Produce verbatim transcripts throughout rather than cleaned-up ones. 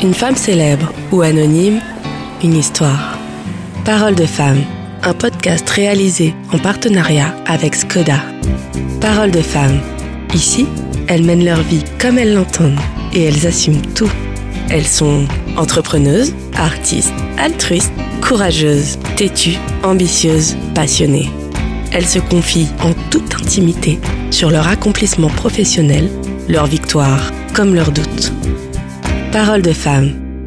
Une femme célèbre ou anonyme, une histoire. Parole de femme, un podcast réalisé en partenariat avec Skoda. Parole de femme. Ici, elles mènent leur vie comme elles l'entendent et elles assument tout. Elles sont entrepreneuses, artistes, altruistes, courageuses, têtues, ambitieuses, passionnées. Elles se confient en toute intimité sur leur accomplissement professionnel, leurs victoires comme leurs doutes. Parole de femme.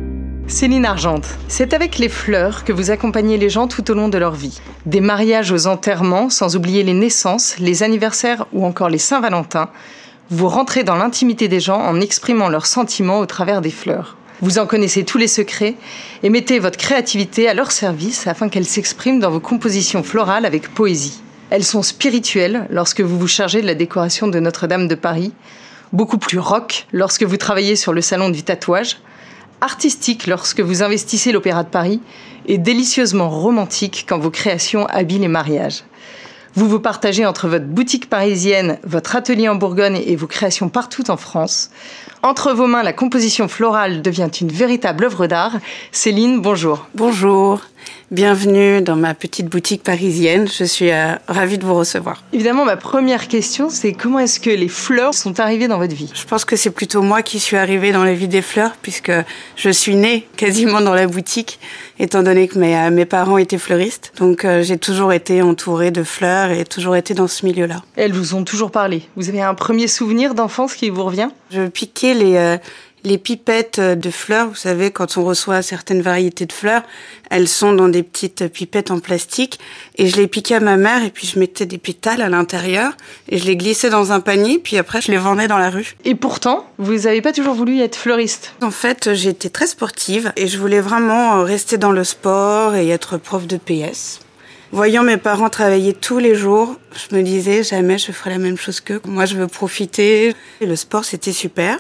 Céline Argente, c'est avec les fleurs que vous accompagnez les gens tout au long de leur vie. Des mariages aux enterrements, sans oublier les naissances, les anniversaires ou encore les Saint-Valentin, vous rentrez dans l'intimité des gens en exprimant leurs sentiments au travers des fleurs. Vous en connaissez tous les secrets et mettez votre créativité à leur service afin qu'elle s'exprime dans vos compositions florales avec poésie. Elles sont spirituelles lorsque vous vous chargez de la décoration de Notre-Dame de Paris, beaucoup plus rock lorsque vous travaillez sur le salon du tatouage, artistique lorsque vous investissez l'Opéra de Paris et délicieusement romantique quand vos créations habillent les mariages. Vous vous partagez entre votre boutique parisienne, votre atelier en Bourgogne et vos créations partout en France. Entre vos mains, la composition florale devient une véritable œuvre d'art. Céline, bonjour. Bonjour, bienvenue dans ma petite boutique parisienne. Je suis euh, ravie de vous recevoir. Évidemment, ma première question, c'est comment est-ce que les fleurs sont arrivées dans votre vie ? Je pense que c'est plutôt moi qui suis arrivée dans la vie des fleurs, puisque je suis née quasiment dans la boutique, étant donné que mes, euh, mes parents étaient fleuristes. Donc euh, j'ai toujours été entourée de fleurs et toujours été dans ce milieu-là. Elles vous ont toujours parlé. Vous avez un premier souvenir d'enfance qui vous revient ? Je piquais les, euh, les pipettes de fleurs. Vous savez, quand on reçoit certaines variétés de fleurs, elles sont dans des petites pipettes en plastique. Et je les piquais à ma mère et puis je mettais des pétales à l'intérieur. Et je les glissais dans un panier, puis après je les vendais dans la rue. Et pourtant, vous n'avez pas toujours voulu être fleuriste ? En fait, j'étais très sportive et je voulais vraiment rester dans le sport et être prof de P S. Voyant mes parents travailler tous les jours, je me disais jamais je ferai la même chose qu'eux. Moi, je veux profiter. Et le sport, c'était super.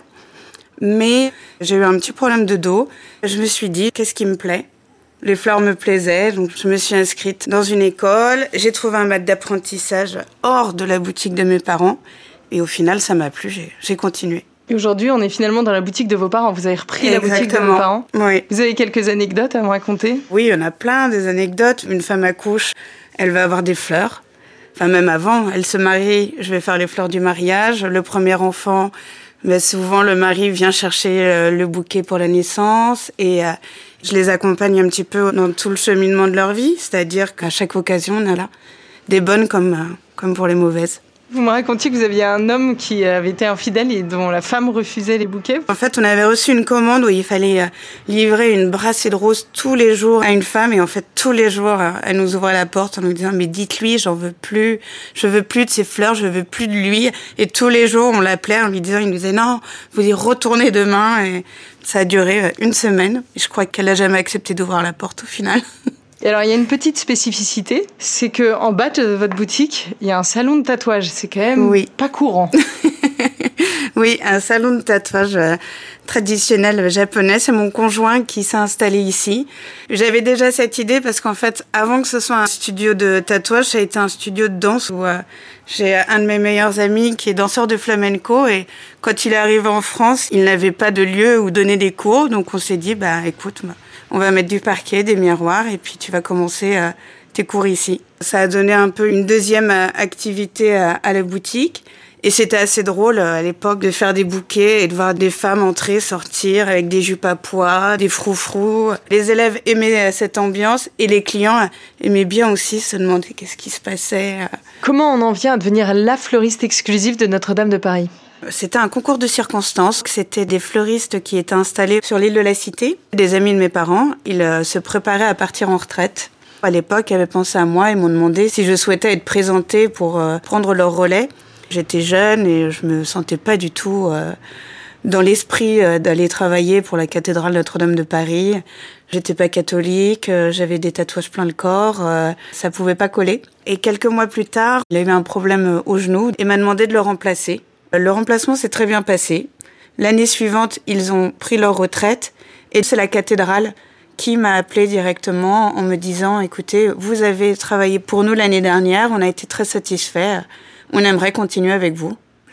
Mais j'ai eu un petit problème de dos. Je me suis dit, qu'est-ce qui me plaît ? Les fleurs me plaisaient, donc je me suis inscrite dans une école. J'ai trouvé un maître d'apprentissage hors de la boutique de mes parents. Et au final, ça m'a plu, j'ai, j'ai continué. Et aujourd'hui, on est finalement dans la boutique de vos parents. Vous avez repris Exactement. La boutique de vos parents. Oui. Vous avez quelques anecdotes à me raconter ? Oui, il y en a plein, des anecdotes. Une femme accouche, elle va avoir des fleurs. Enfin, même avant, elle se marie, je vais faire les fleurs du mariage. Le premier enfant, ben, souvent le mari vient chercher le bouquet pour la naissance. Et euh, je les accompagne un petit peu dans tout le cheminement de leur vie. C'est-à-dire qu'à chaque occasion, on a là des bonnes comme, euh, comme pour les mauvaises. Vous me racontiez que vous aviez un homme qui avait été infidèle et dont la femme refusait les bouquets. En fait, on avait reçu une commande où il fallait livrer une brassée de roses tous les jours à une femme. Et en fait, tous les jours, elle nous ouvrait la porte en nous disant « Mais dites-lui, j'en veux plus. Je veux plus de ces fleurs, je veux plus de lui. » Et tous les jours, on l'appelait en lui disant, il nous disait « Non, vous y retournez demain. » Et ça a duré une semaine. Et je crois qu'elle n'a jamais accepté d'ouvrir la porte au final. Et alors, il y a une petite spécificité, c'est qu'en bas de votre boutique, il y a un salon de tatouage. C'est quand même oui. pas courant. Oui, un salon de tatouage euh, traditionnel japonais. C'est mon conjoint qui s'est installé ici. J'avais déjà cette idée parce qu'en fait, avant que ce soit un studio de tatouage, ça a été un studio de danse où euh, j'ai un de mes meilleurs amis qui est danseur de flamenco et quand il est arrivé en France, il n'avait pas de lieu où donner des cours. Donc on s'est dit, bah écoute, on va mettre du parquet, des miroirs et puis tu vas commencer euh, tes cours ici. Ça a donné un peu une deuxième euh, activité à, à la boutique. Et c'était assez drôle à l'époque de faire des bouquets et de voir des femmes entrer, sortir avec des jupes à pois, des froufrous. Les élèves aimaient cette ambiance et les clients aimaient bien aussi se demander qu'est-ce qui se passait. Comment on en vient à devenir la fleuriste exclusive de Notre-Dame de Paris ? C'était un concours de circonstances. C'était des fleuristes qui étaient installés sur l'île de la Cité. Des amis de mes parents, ils se préparaient à partir en retraite. À l'époque, ils avaient pensé à moi et m'ont demandé si je souhaitais être présentée pour prendre leur relais. J'étais jeune et je me sentais pas du tout euh, dans l'esprit euh, d'aller travailler pour la cathédrale Notre-Dame de Paris. J'étais pas catholique, euh, j'avais des tatouages plein le corps, euh, ça pouvait pas coller. Et quelques mois plus tard, il a eu un problème au genou et m'a demandé de le remplacer. Le remplacement s'est très bien passé. L'année suivante, ils ont pris leur retraite et c'est la cathédrale qui m'a appelé directement en me disant « Écoutez, vous avez travaillé pour nous l'année dernière, on a été très satisfaits. On aimerait continuer avec vous. »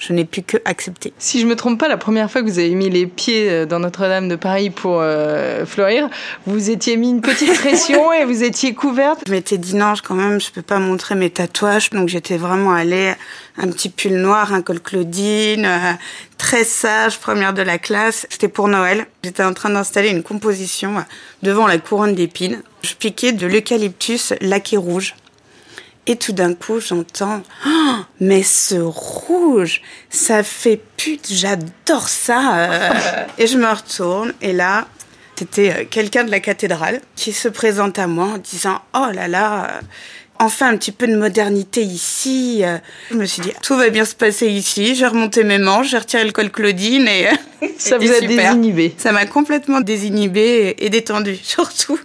je n'ai pu que accepter. Si je me trompe pas, la première fois que vous avez mis les pieds dans Notre-Dame de Paris pour euh, fleurir, vous étiez mis une petite pression et vous étiez couverte. Je m'étais dit non, quand même, je peux pas montrer mes tatouages, donc j'étais vraiment allée un petit pull noir, un col Claudine, euh, très sage, première de la classe. C'était pour Noël. J'étais en train d'installer une composition devant la couronne d'épines. Je piquais de l'eucalyptus laqué rouge. Et tout d'un coup, j'entends oh, « Mais ce rouge, ça fait pute, j'adore ça euh. !» Et je me retourne, et là, c'était quelqu'un de la cathédrale qui se présente à moi en disant « Oh là là, enfin un petit peu de modernité ici !» Je me suis dit « Tout va bien se passer ici !» J'ai remonté mes manches, j'ai retiré le col Claudine et ça vous a super. Désinhibé. Ça m'a complètement désinhibée et détendue, surtout.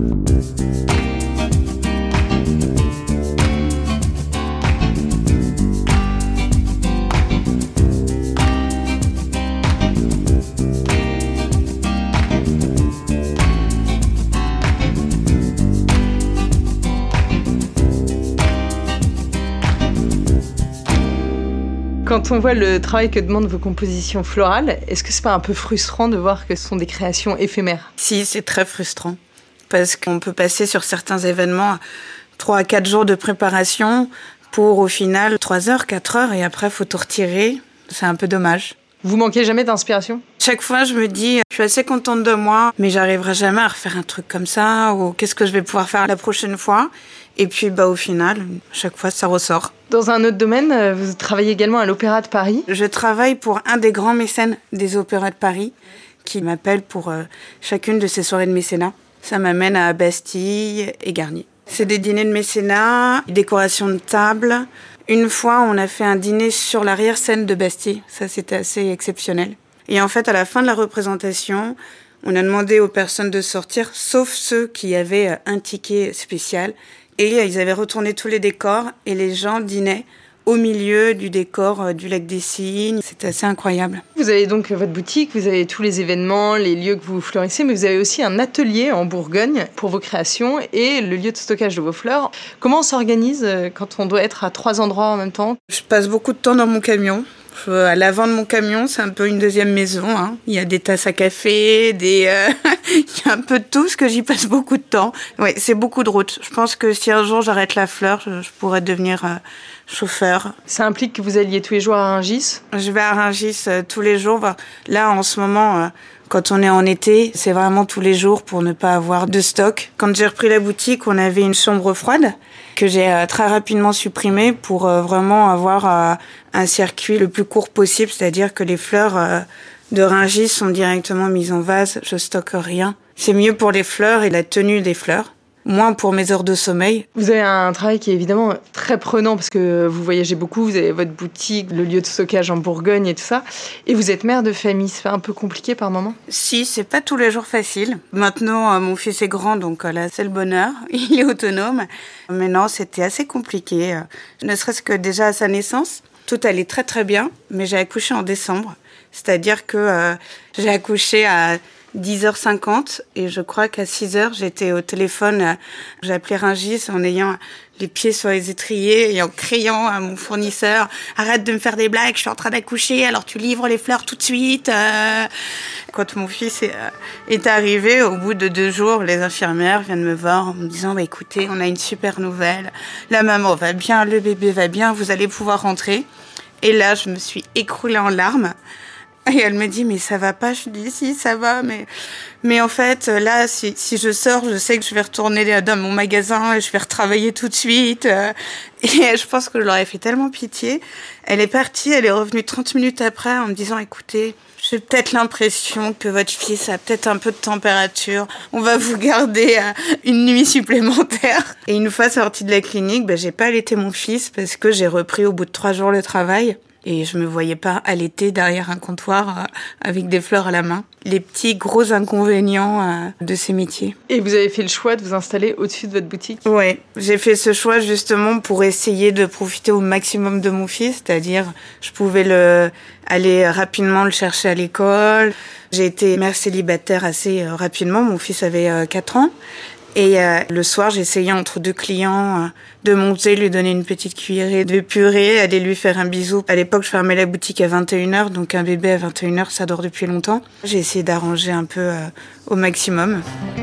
Quand on voit le travail que demandent vos compositions florales, est-ce que c'est pas un peu frustrant de voir que ce sont des créations éphémères ? Si, c'est très frustrant. Parce qu'on peut passer sur certains événements trois à quatre jours de préparation pour au final trois heures, quatre heures et après il faut tout retirer. C'est un peu dommage. Vous manquez jamais d'inspiration ? Chaque fois, je me dis, je suis assez contente de moi, mais j'arriverai jamais à refaire un truc comme ça ou qu'est-ce que je vais pouvoir faire la prochaine fois ? Et puis, bah, au final, chaque fois, ça ressort. Dans un autre domaine, vous travaillez également à l'Opéra de Paris. Je travaille pour un des grands mécènes des Opéras de Paris qui m'appelle pour euh, chacune de ses soirées de mécénat. Ça m'amène à Bastille et Garnier. C'est des dîners de mécénat, décoration de table. Une fois, on a fait un dîner sur l'arrière-scène de Bastille. Ça, c'était assez exceptionnel. Et en fait, à la fin de la représentation, on a demandé aux personnes de sortir, sauf ceux qui avaient un ticket spécial. Et ils avaient retourné tous les décors et les gens dînaient au milieu du décor du lac des Cygnes. C'était assez incroyable. Vous avez donc votre boutique, vous avez tous les événements, les lieux que vous fleurissez, mais vous avez aussi un atelier en Bourgogne pour vos créations et le lieu de stockage de vos fleurs. Comment on s'organise quand on doit être à trois endroits en même temps ? Je passe beaucoup de temps dans mon camion. À l'avant de mon camion, c'est un peu une deuxième maison. Hein. Il y a des tasses à café, des, euh... il y a un peu de tout, parce que j'y passe beaucoup de temps. Ouais, c'est beaucoup de route. Je pense que si un jour j'arrête la fleur, je, je pourrais devenir euh, chauffeur. Ça implique que vous alliez tous les jours à Rungis ? Je vais à Rungis euh, tous les jours. Là, en ce moment, euh, quand on est en été, c'est vraiment tous les jours pour ne pas avoir de stock. Quand j'ai repris la boutique, on avait une chambre froide que j'ai euh, très rapidement supprimée pour euh, vraiment avoir euh, un circuit le plus court possible, c'est-à-dire que les fleurs euh, de Rungis sont directement mises en vase, je stocke rien. C'est mieux pour les fleurs et la tenue des fleurs, moins pour mes heures de sommeil. Vous avez un travail qui est évidemment très prenant parce que vous voyagez beaucoup, vous avez votre boutique, le lieu de stockage en Bourgogne et tout ça, et vous êtes mère de famille, c'est un peu compliqué par moment ? Si, c'est pas tous les jours facile. Maintenant, euh, mon fils est grand, donc euh, là, c'est le bonheur, il est autonome. Mais non, c'était assez compliqué, euh, ne serait-ce que déjà à sa naissance. Tout allait très très bien, mais j'ai accouché en décembre, c'est-à-dire que euh, j'ai accouché à dix heures cinquante et je crois qu'à six heures, j'étais au téléphone. J'ai appelé Rungis en ayant les pieds sur les étriers et en criant à mon fournisseur « Arrête de me faire des blagues, je suis en train d'accoucher, alors tu livres les fleurs tout de suite. Euh... » Quand mon fils est, est arrivé, au bout de deux jours, les infirmières viennent me voir en me disant bah, « Écoutez, on a une super nouvelle, la maman va bien, le bébé va bien, vous allez pouvoir rentrer. » Et là, je me suis écroulée en larmes. Et elle me dit, mais ça va pas? Je lui dis, si, ça va, mais, mais en fait, là, si, si je sors, je sais que je vais retourner dans mon magasin et je vais retravailler tout de suite. Et je pense que je leur ai fait tellement pitié. Elle est partie, elle est revenue trente minutes après en me disant, écoutez, j'ai peut-être l'impression que votre fils a peut-être un peu de température. On va vous garder une nuit supplémentaire. Et une fois sortie de la clinique, ben, j'ai pas allaité mon fils parce que j'ai repris au bout de trois jours le travail. Et je me voyais pas allaiter derrière un comptoir avec des fleurs à la main. Les petits gros inconvénients de ces métiers. Et vous avez fait le choix de vous installer au-dessus de votre boutique? Ouais, j'ai fait ce choix justement pour essayer de profiter au maximum de mon fils, c'est-à-dire je pouvais le aller rapidement le chercher à l'école. J'ai été mère célibataire assez rapidement, mon fils avait quatre ans. Et euh, le soir, j'essayais entre deux clients euh, de monter, lui donner une petite cuillerée de purée, aller lui faire un bisou. À l'époque, je fermais la boutique à vingt et une heures, donc un bébé à vingt et une heures, ça dort depuis longtemps. J'ai essayé d'arranger un peu euh, au maximum.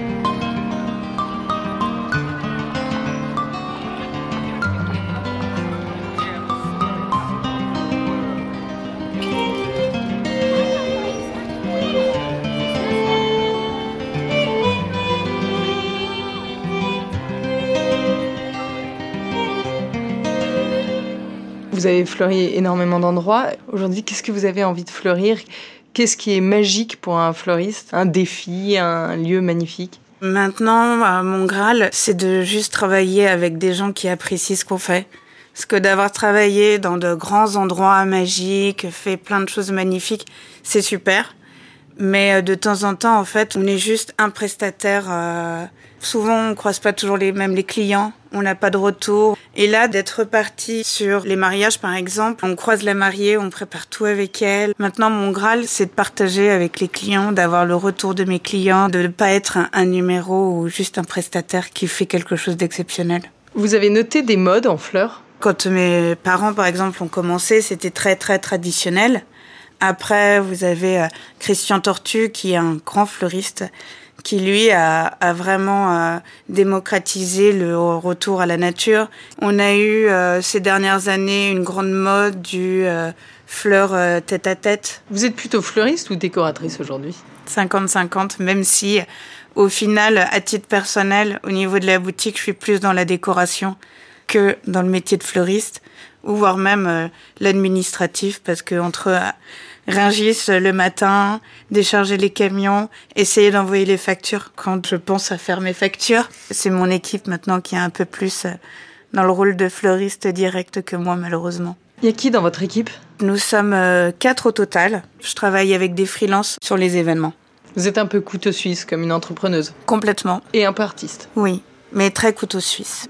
Vous avez fleuri énormément d'endroits. Aujourd'hui, qu'est-ce que vous avez envie de fleurir ? Qu'est-ce qui est magique pour un fleuriste ? Un défi, un lieu magnifique ? Maintenant, mon Graal, c'est de juste travailler avec des gens qui apprécient ce qu'on fait. Parce que d'avoir travaillé dans de grands endroits magiques, fait plein de choses magnifiques, c'est super. Mais de temps en temps, en fait, on est juste un prestataire. Euh... Souvent, on croise pas toujours les mêmes les clients. On n'a pas de retour. Et là, d'être reparti sur les mariages, par exemple, on croise la mariée, on prépare tout avec elle. Maintenant, mon Graal, c'est de partager avec les clients, d'avoir le retour de mes clients, de ne pas être un, un numéro ou juste un prestataire qui fait quelque chose d'exceptionnel. Vous avez noté des modes en fleurs ? Quand mes parents, par exemple, ont commencé, c'était très, très traditionnel. Après, vous avez Christian Tortu, qui est un grand fleuriste, qui lui a, a vraiment euh, démocratisé le retour à la nature. On a eu euh, ces dernières années une grande mode du euh, fleur euh, tête à tête. Vous êtes plutôt fleuriste ou décoratrice aujourd'hui ? cinquante cinquante, même si au final, à titre personnel, au niveau de la boutique, je suis plus dans la décoration que dans le métier de fleuriste, ou voire même euh, l'administratif, parce que entre euh, Rungis le matin, décharger les camions, essayer d'envoyer les factures quand je pense à faire mes factures. C'est mon équipe maintenant qui est un peu plus dans le rôle de fleuriste direct que moi, malheureusement. Il y a qui dans votre équipe ? Nous sommes quatre au total. Je travaille avec des freelances sur les événements. Vous êtes un peu couteau suisse, comme une entrepreneuse ? Complètement. Et un peu artiste ? Oui, mais très couteau suisse.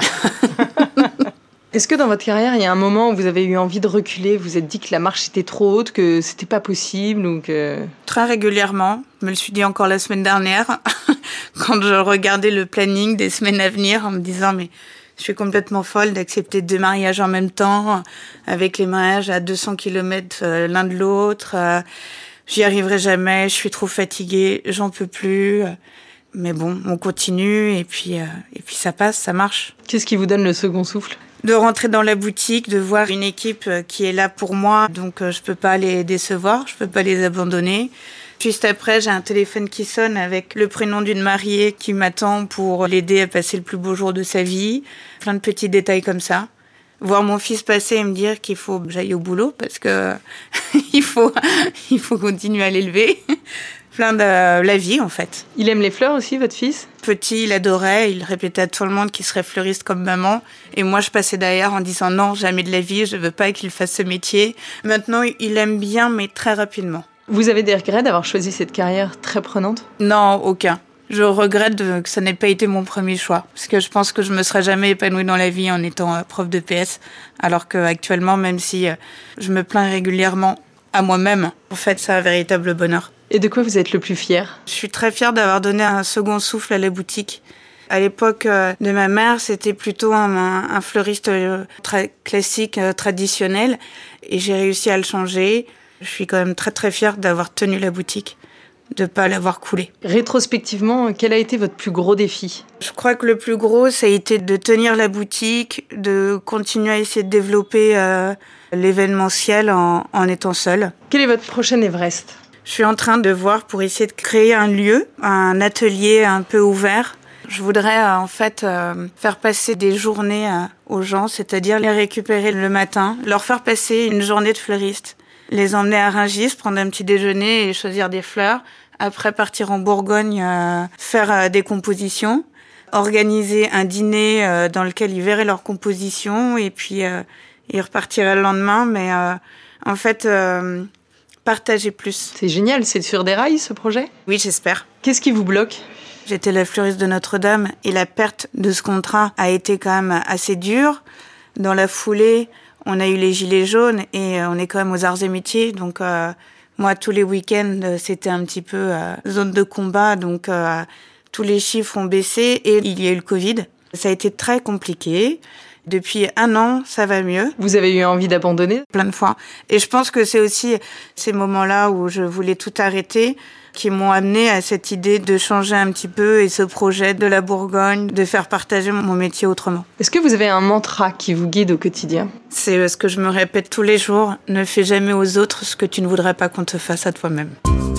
Est-ce que dans votre carrière, il y a un moment où vous avez eu envie de reculer, vous vous êtes dit que la marche était trop haute, que c'était pas possible ou que... Très régulièrement. Je me le suis dit encore la semaine dernière, quand je regardais le planning des semaines à venir, en me disant mais je suis complètement folle d'accepter deux mariages en même temps, avec les mariages à deux cents kilomètres l'un de l'autre. J'y arriverai jamais, je suis trop fatiguée, j'en peux plus. Mais bon, on continue et puis, et puis ça passe, ça marche. Qu'est-ce qui vous donne le second souffle ? De rentrer dans la boutique, de voir une équipe qui est là pour moi, donc je peux pas les décevoir, je peux pas les abandonner. Juste après, j'ai un téléphone qui sonne avec le prénom d'une mariée qui m'attend pour l'aider à passer le plus beau jour de sa vie. Plein de petits détails comme ça. Voir mon fils passer et me dire qu'il faut que j'aille au boulot parce que il faut, il faut continuer à l'élever. Plein de la vie, en fait. Il aime les fleurs aussi, votre fils ? Petit, il adorait. Il répétait à tout le monde qu'il serait fleuriste comme maman. Et moi, je passais derrière en disant non, jamais de la vie, je veux pas qu'il fasse ce métier. Maintenant, il aime bien, mais très rapidement. Vous avez des regrets d'avoir choisi cette carrière très prenante ? Non, aucun. Je regrette de, que ça n'ait pas été mon premier choix. Parce que je pense que je me serais jamais épanouie dans la vie en étant euh, prof de P S. Alors qu'actuellement, même si euh, je me plains régulièrement à moi-même, en fait, c'est un véritable bonheur. Et de quoi vous êtes le plus fier ? Je suis très fière d'avoir donné un second souffle à la boutique. À l'époque de ma mère, c'était plutôt un, un fleuriste très classique, traditionnel. Et j'ai réussi à le changer. Je suis quand même très très fière d'avoir tenu la boutique, de ne pas l'avoir coulée. Rétrospectivement, quel a été votre plus gros défi ? Je crois que le plus gros, ça a été de tenir la boutique, de continuer à essayer de développer euh, l'événementiel en, en étant seule. Quel est votre prochain Everest ? Je suis en train de voir pour essayer de créer un lieu, un atelier un peu ouvert. Je voudrais euh, en fait euh, faire passer des journées euh, aux gens, c'est-à-dire les récupérer le matin, leur faire passer une journée de fleuriste, les emmener à Rungis, prendre un petit déjeuner et choisir des fleurs. Après partir en Bourgogne, euh, faire euh, des compositions, organiser un dîner euh, dans lequel ils verraient leurs compositions et puis euh, ils repartiraient le lendemain. Mais euh, en fait... Euh, Partager plus. C'est génial, c'est sur des rails ce projet ? Oui, j'espère. Qu'est-ce qui vous bloque ? J'étais la fleuriste de Notre-Dame et la perte de ce contrat a été quand même assez dure. Dans la foulée, on a eu les gilets jaunes et on est quand même aux arts et métiers. Donc euh, moi, tous les week-ends, c'était un petit peu euh, zone de combat. Donc euh, tous les chiffres ont baissé et il y a eu le Covid. Ça a été très compliqué. Depuis un an, ça va mieux. Vous avez eu envie d'abandonner ? Plein de fois. Et je pense que c'est aussi ces moments-là où je voulais tout arrêter qui m'ont amené à cette idée de changer un petit peu et ce projet de la Bourgogne, de faire partager mon métier autrement. Est-ce que vous avez un mantra qui vous guide au quotidien ? C'est ce que je me répète tous les jours. Ne fais jamais aux autres ce que tu ne voudrais pas qu'on te fasse à toi-même.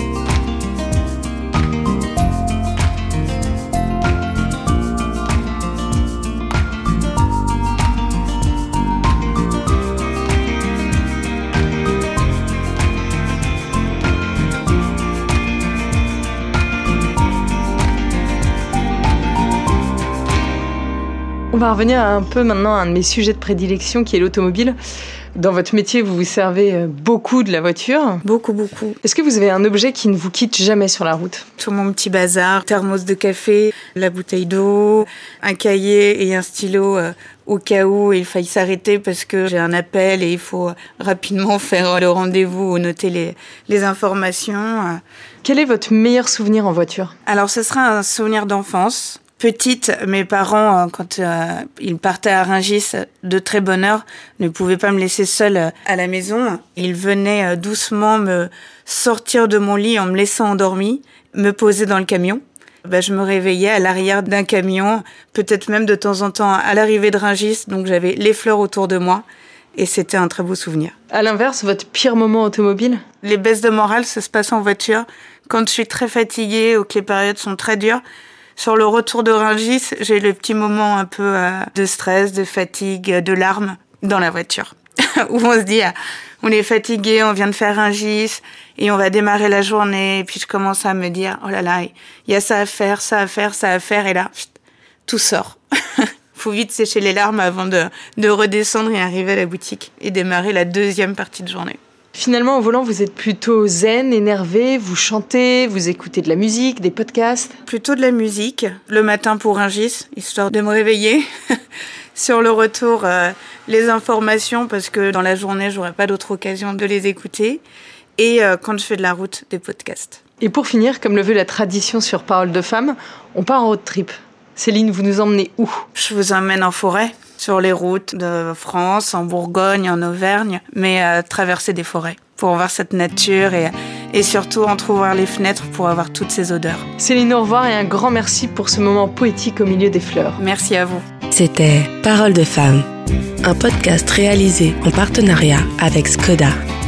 On va revenir un peu maintenant à un de mes sujets de prédilection qui est l'automobile. Dans votre métier, vous vous servez beaucoup de la voiture. Beaucoup, beaucoup. Est-ce que vous avez un objet qui ne vous quitte jamais sur la route ? Tout mon petit bazar, thermos de café, la bouteille d'eau, un cahier et un stylo euh, au cas où il faille s'arrêter parce que j'ai un appel et il faut rapidement faire le rendez-vous ou noter les, les informations. Quel est votre meilleur souvenir en voiture ? Alors, ce sera un souvenir d'enfance. Petite, mes parents, quand euh, ils partaient à Rungis de très bonne heure, ne pouvaient pas me laisser seule à la maison. Ils venaient euh, doucement me sortir de mon lit en me laissant endormie, me poser dans le camion. Ben, je me réveillais à l'arrière d'un camion, peut-être même de temps en temps à l'arrivée de Rungis, donc j'avais les fleurs autour de moi et c'était un très beau souvenir. À l'inverse, votre pire moment automobile ? Les baisses de morale, ça se passe en voiture. Quand je suis très fatiguée ou que les périodes sont très dures, sur le retour de Rungis, j'ai le petit moment un peu euh, de stress, de fatigue, de larmes dans la voiture. Où on se dit, ah, on est fatigué, on vient de faire Rungis et on va démarrer la journée. Et puis je commence à me dire, oh là là, il y a ça à faire, ça à faire, ça à faire. Et là, pft, tout sort. Faut vite sécher les larmes avant de, de redescendre et arriver à la boutique et démarrer la deuxième partie de journée. Finalement, au volant, vous êtes plutôt zen, énervé, vous chantez, vous écoutez de la musique, des podcasts ? Plutôt de la musique, le matin pour Rungis, histoire de me réveiller. Sur le retour, euh, les informations, parce que dans la journée, j'aurais pas d'autre occasion de les écouter. Et euh, quand je fais de la route, des podcasts. Et pour finir, comme le veut la tradition sur Parole de Femme, on part en road trip. Céline, vous nous emmenez où ? Je vous emmène en forêt, sur les routes de France, en Bourgogne, en Auvergne, mais euh, traverser des forêts pour voir cette nature et, et surtout entrouvrir les fenêtres pour avoir toutes ces odeurs. Céline, au revoir et un grand merci pour ce moment poétique au milieu des fleurs. Merci à vous. C'était Parole de Femme, un podcast réalisé en partenariat avec Skoda.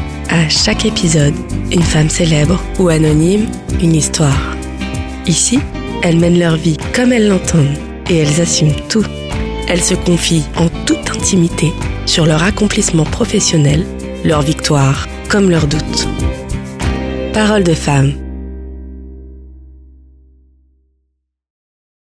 À chaque épisode, une femme célèbre ou anonyme, une histoire. Ici, elles mènent leur vie comme elles l'entendent et elles assument tout. Elles se confient en toute intimité sur leur accomplissement professionnel, leurs victoires comme leurs doutes. Parole de Femme,